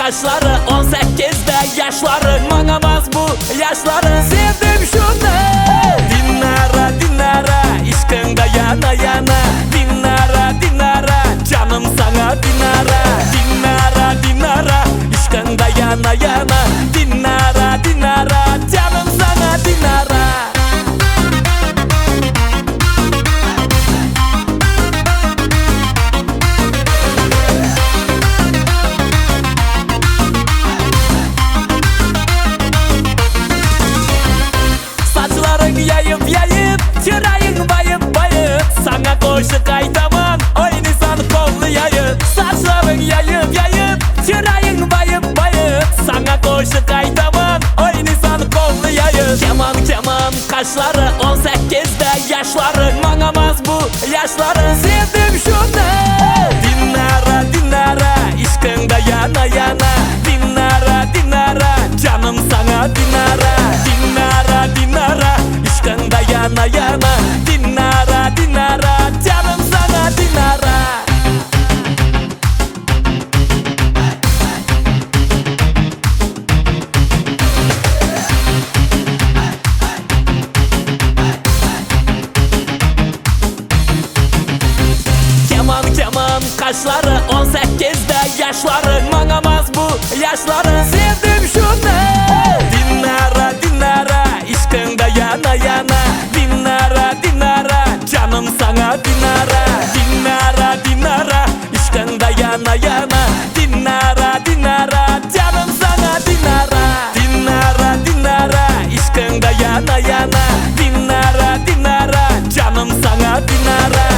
kaşları 18'de yaşların manamaz bu yaşları sevdim şunu. Dinara dinara işkında yana yana dinara dinara canım sana dinara dinara dinara işkında yana yana dinara dinara canım sana dinara. Yayıp yayıp çırayın bayıp bayıp sana koşu kaytaman oynasan kollayayım. Saçların yayıp yayıp çırayın bayıp bayıp sana koşu kaytaman oynasan kollayayım. Keman keman kaşları 18'de yaşların manamaz bu yaşları sevdim şunu. Dinara dinara işkında yana yana dinara dinara canım sana dinara dinara dinara işkında yana yana dinara dinara canım sana dinara. Keman keman kaşları 18'de yaşların manamaz bu yaşları sevdim şunu. Dinara dinara işkında yana yana dinara dinara canım sana dinara dinara dinara işkında yana yana dinara dinara canım sana dinara dinara dinara işkında yana yana dinara dinara canım sana dinara.